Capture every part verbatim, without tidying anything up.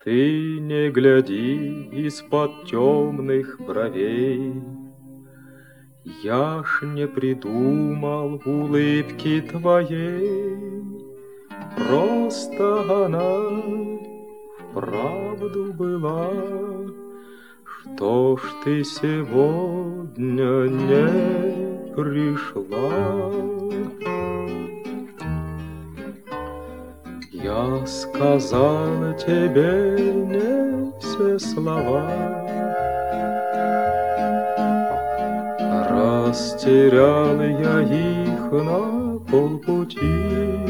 Ты не гляди из-под темных бровей. Я ж не придумал улыбки твоей, просто она вправду была. Что ж ты сегодня не пришла? Я сказал тебе не все слова, растерял я их на полпути.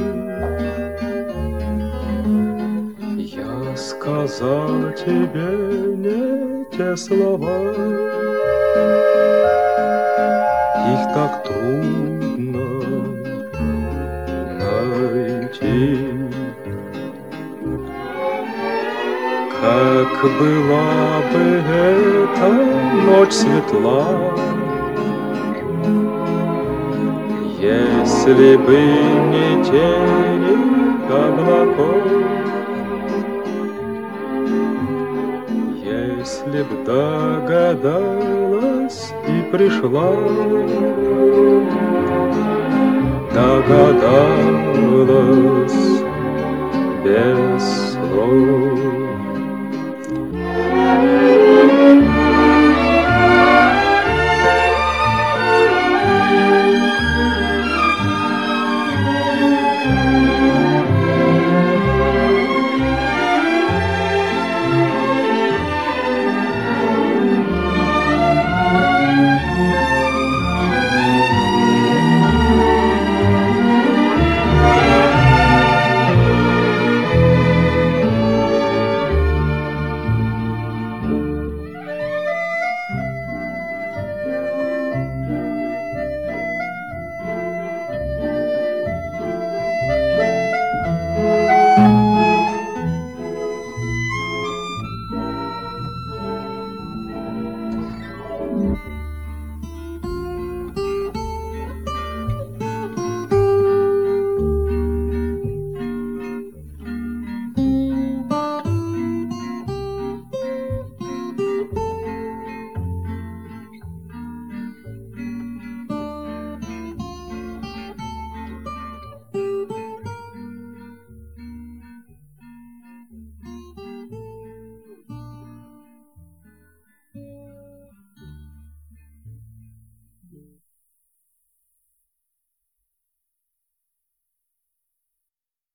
Я сказал тебе не те слова, их так трудно найти. Как была бы эта ночь светла, если бы не тени облаков, если б догадалась и пришла, догадалась без слов.